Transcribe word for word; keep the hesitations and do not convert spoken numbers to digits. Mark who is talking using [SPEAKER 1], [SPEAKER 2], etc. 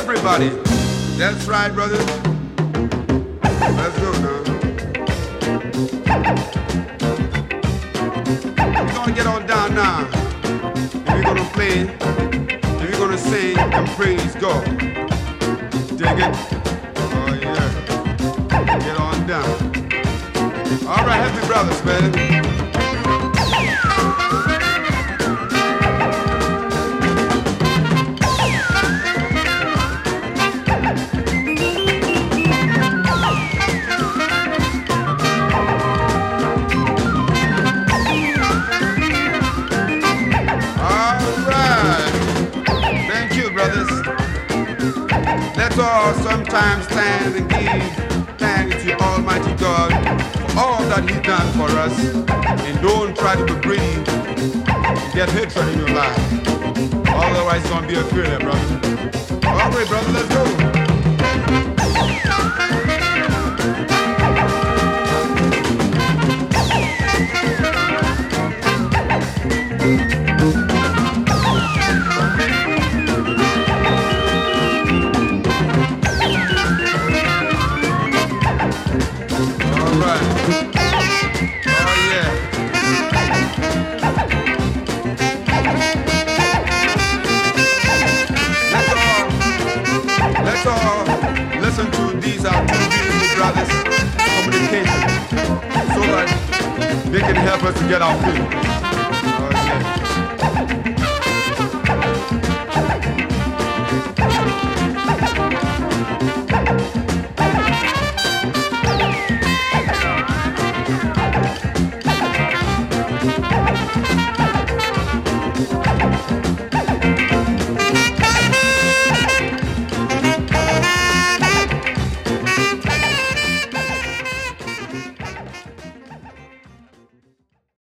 [SPEAKER 1] everybody. That's right, brothers. Let's go now. We're gonna get on down now. And we're gonna play, and we're gonna sing and praise God. Dig it? Oh yeah. Get on down. All right, happy brothers, man. Let's all sometimes stand and give thanks to Almighty God for all that He's done for us. And don't try to be greedy and get hatred in your life. Otherwise, it's going to be a failure, brother. All right, brother, let's go. Listen to these are two beautiful brothers communication so that they can help us to get our food.